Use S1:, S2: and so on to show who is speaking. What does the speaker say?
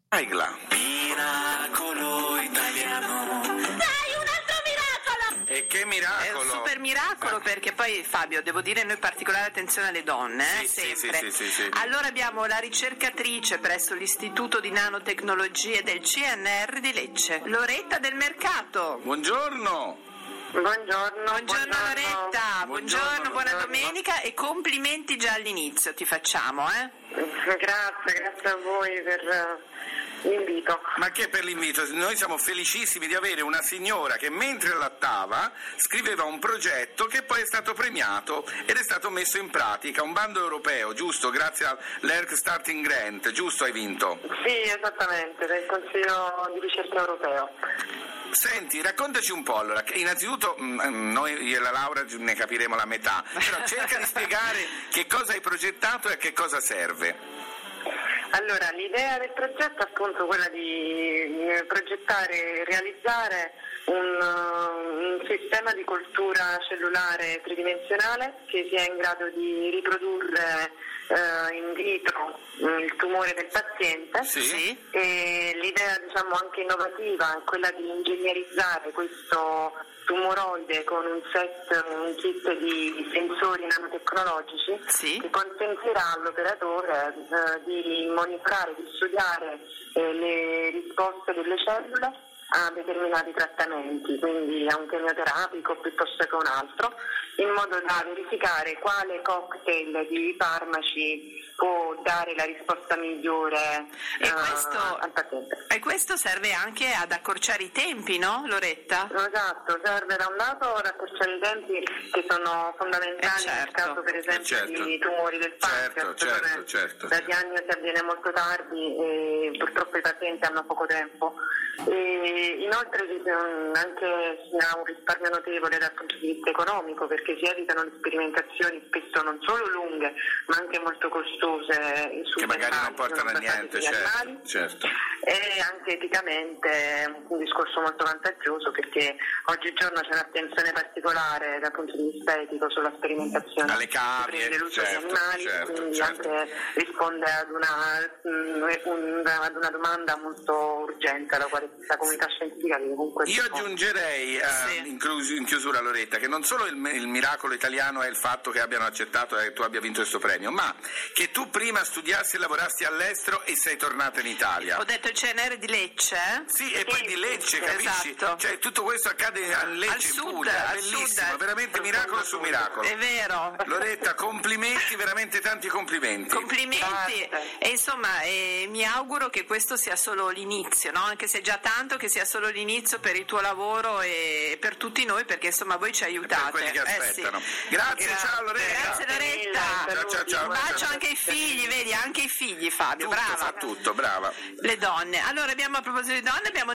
S1: Aigla.
S2: Miracolo italiano.
S3: Dai, un altro miracolo!
S1: E che miracolo!
S4: È un super miracolo, perché poi, Fabio, devo dire, noi particolare attenzione alle donne,
S1: Sì,
S4: sempre.
S1: sì.
S4: Allora abbiamo la ricercatrice presso l'Istituto di Nanotecnologie del CNR di Lecce, Loretta Del Mercato.
S1: Buongiorno!
S3: Buongiorno.
S4: Buongiorno Loretta,
S1: Buongiorno,
S4: buona domenica e complimenti già all'inizio ti facciamo,
S3: Grazie a voi per l'invito.
S1: Ma che per l'invito? Noi siamo felicissimi di avere una signora che mentre allattava scriveva un progetto che poi è stato premiato ed è stato messo in pratica, un bando europeo, giusto? Grazie all'ERC Starting Grant, giusto hai vinto?
S3: Sì, esattamente, del Consiglio di ricerca europeo.
S1: Senti, raccontaci un po' allora, innanzitutto noi io e la Laura ne capiremo la metà, però cerca di spiegare che cosa hai progettato e a che cosa serve.
S3: Allora, l'idea del progetto è appunto quella di progettare e realizzare un sistema di coltura cellulare tridimensionale che sia in grado di riprodurre in vitro il tumore del paziente.
S1: Sì.
S3: E l'idea anche innovativa è quella di ingegnerizzare questo tumoroide con un kit di sensori nanotecnologici che consentirà all'operatore di monitorare, di studiare le risposte delle cellule a determinati trattamenti, quindi a un chemioterapico piuttosto che un altro, in modo da verificare quale cocktail di farmaci può dare la risposta migliore al paziente.
S4: E questo serve anche ad accorciare i tempi, no Loretta?
S3: Esatto, serve da un lato ad accorciare i tempi che sono fondamentali nel caso per esempio di tumori del pancreas,
S1: certo.
S3: La diagnosi avviene molto tardi e purtroppo i pazienti hanno poco tempo. E inoltre anche si ha un risparmio notevole dal punto di vista economico, perché si evitano le sperimentazioni spesso non solo lunghe ma anche molto costose
S1: che magari non portano a niente, certo.
S3: E anche eticamente un discorso molto vantaggioso, perché oggigiorno c'è un'attenzione particolare dal punto di vista etico sulla sperimentazione
S1: alle cavie,
S3: dell'uso di animali, quindi anche risponde ad una domanda molto urgente alla quale la comunità scientifica comunque.
S1: Io aggiungerei in chiusura, Loretta, che non solo il miracolo italiano è il fatto che abbiano accettato e tu abbia vinto questo premio, ma che tu prima studiassi e lavorassi all'estero e sei tornata in Italia.
S4: Ho detto il CNR di Lecce?
S1: Sì, e poi di Lecce, capisci?
S4: Esatto.
S1: Cioè tutto questo accade a Lecce,
S4: al sud,
S1: in Puglia,
S4: al
S1: bellissimo,
S4: sud.
S1: veramente miracolo su miracolo.
S4: È vero.
S1: Loretta, complimenti, veramente tanti complimenti.
S4: Complimenti. E insomma mi auguro che questo sia solo l'inizio, no? Anche se già tanto, che sia solo l'inizio per il tuo lavoro e per tutti noi, perché insomma voi ci aiutate.
S1: Per quelli che aspettano. Grazie, ciao Loretta.
S4: Grazie Loretta.
S1: Ciao.
S4: Un bacio anche ai figli, vedi, anche i figli, Fabio,
S1: Tutto,
S4: brava.
S1: fa tutto, brava.
S4: Le donne. Allora a proposito di donne abbiamo